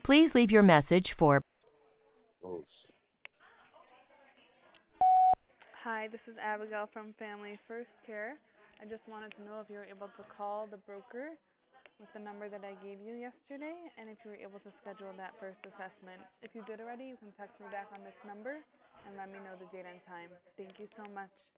Please leave your message for Oh, Hi, this is Abigail from Family First Care. I just wanted to know if you were able to call the broker with the number that I gave you yesterday and if you were able to schedule that first assessment. If you did already, you can text me back on this number and let me know the date and time. Thank you so much.